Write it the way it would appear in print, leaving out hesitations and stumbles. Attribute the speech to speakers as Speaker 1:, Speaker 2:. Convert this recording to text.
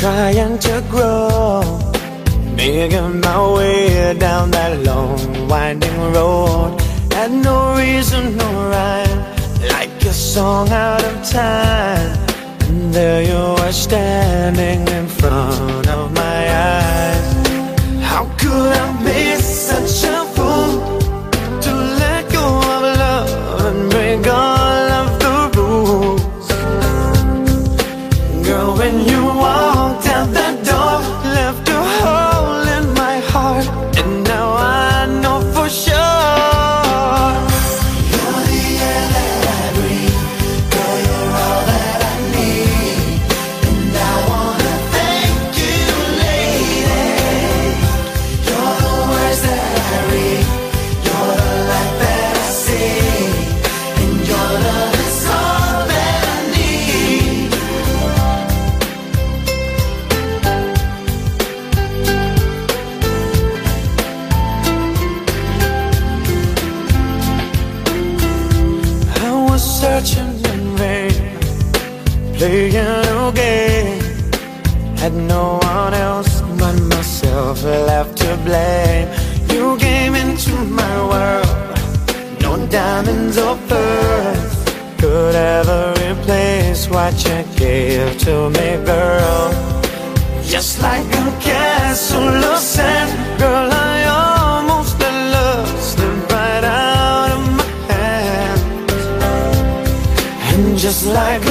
Speaker 1: trying to grow, making my way down that long winding road. Had no reason, no rhyme, like a song out of time. And there you were standing in front of my eyes. How could I be such a fool to let go of love and break all of the rules? Girl, when you walked out that door, left a hole in my heart, and now I know for sure you're the air that I breathe. Girl, you're all that I need, and I wanna thank you, lady. You're the words that I read, you're the light that I see, and your love is all that I need. I was searching in vain, playing a game. Had no one else but myself left to blame. You came into my world, no diamonds or pearls could ever replace what you gave to me, girl. Just like a castle of sand, girl, I almost let love slip right out of my hands. And just like